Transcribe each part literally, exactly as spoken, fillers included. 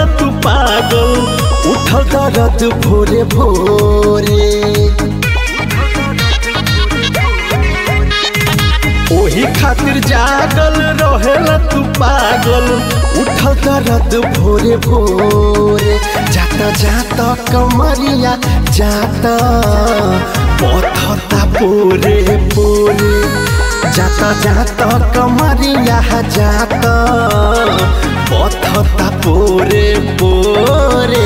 तू पागल उठल दर्द भोरे भोरे। ओही खातिर जागल रहेला तू पागल उठल दर्द भोरे भोरे। जाता जाता कमरिया जाता पथता पोरे पोरे। जाता जाता कमरिया जाता पथता पोरे पोरे।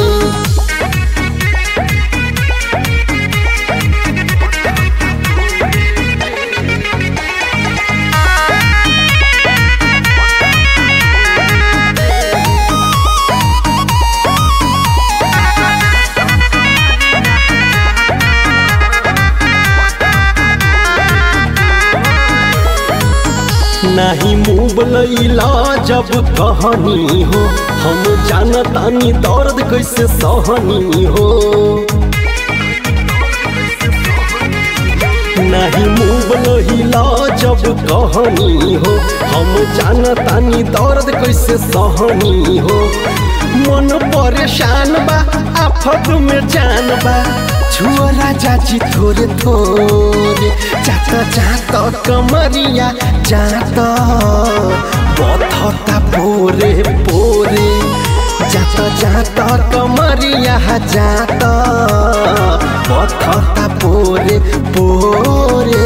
नहीं मुँह लैला जब कहानी हो हम जानतानी दर्द कैसे सहनी हो। नहीं मुँह लैला जब कहानी हो हम जानतानी दर्द कैसे सहनी हो। मन परेशान बा आफत में जान बा छुआ राजा जी थोरे थोरे। जाता जाता कमरिया जाता पथता पोरे पोरे। जाता जाता कमरिया जाता पथता पोरे पोरे।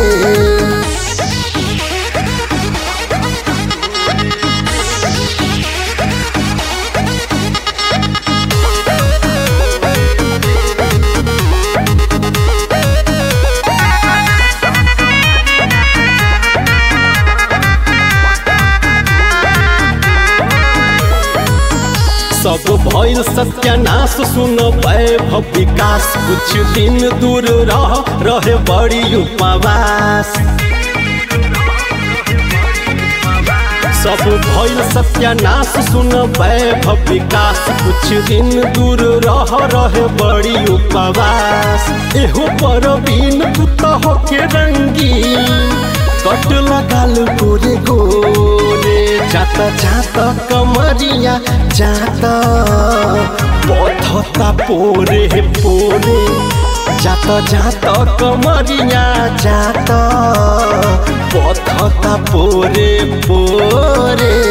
सब भइल सत्यानाश सुन वैभव विकास। कुछ दिन दूर रह रहे बड़ी उपवास। सब भइल सत्यानाश सुन वैभव विकास। कुछ दिन दूर रह रहे बड़ी उपवास। एहो परवीन तू तो होके रंगीन कट लगाल गोरे गोरे। जाता जाता कमरिया जाता पथता पोरे पोरे। जाता जाता कमरिया जाता पथता पोरे पोरे।